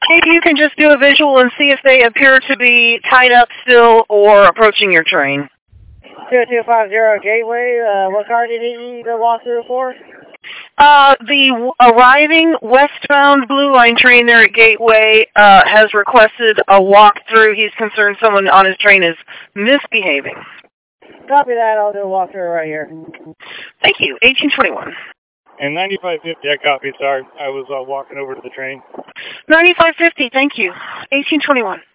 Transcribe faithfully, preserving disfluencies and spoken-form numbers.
Maybe you can just do a visual and see if they appear to be tied up still or approaching your train. two two five zero Gateway, uh, what car did you need to walk through for? Uh, the w- arriving westbound Blue Line train there at Gateway uh, has requested a walkthrough. He's concerned someone on his train is misbehaving. Copy that, I'll do a walkthrough right here. Thank you, eighteen twenty-one. And ninety-five fifty, I copied, sorry. I was uh, walking over to the train. ninety-five fifty, thank you, eighteen twenty-one.